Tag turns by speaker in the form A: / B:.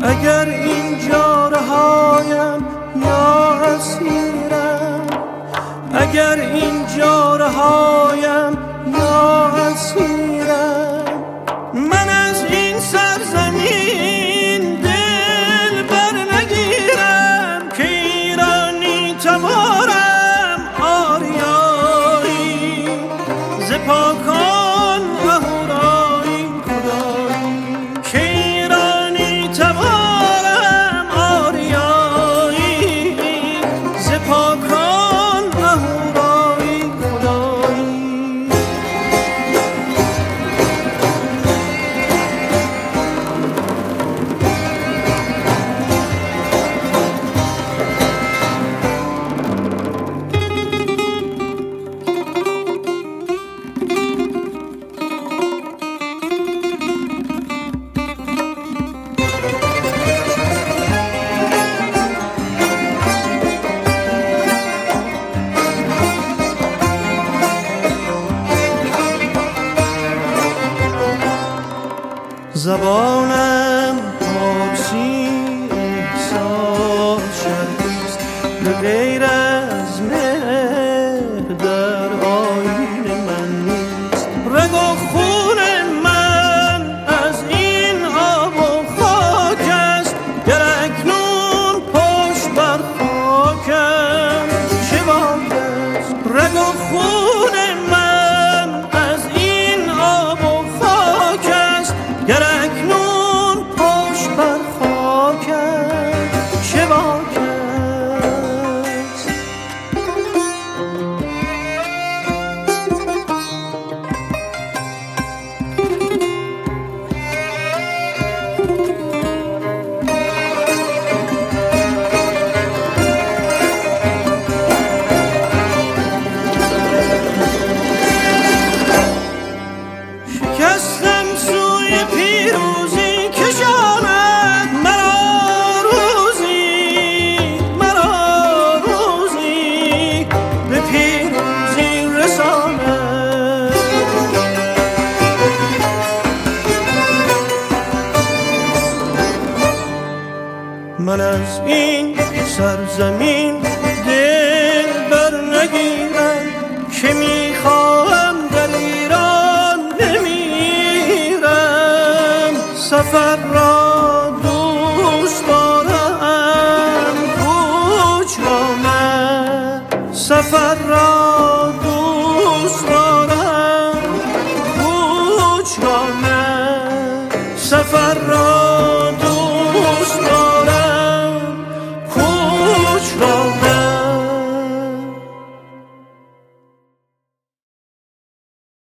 A: اگر اینجا رهایم یا اسیرم، اگر اینجا رهایم یا اسیرم، من از این سرزمین دل بر نگیرم که ایرانی تبارم آریایی ز پاکان اهورایی خدایی که ایرانی تبارم آریایی ز پاکان اهورایی خدایی. زبانم پارسی احساس شدیست، به غیر از مهر در آیین من نیست. رگ و خون من از این آب و خاک است، گر اکنون پشت بر خاکم چه باک است. رگ و خون من از این آب و خاک است، گر اکنون پشت بر خاکم چه باک است. شکستم سوی پیروزی کشاند مرا روزی، مرا روزی به پیروزی رساند. من از این سرزمین دل بر نگیرم که میخواهم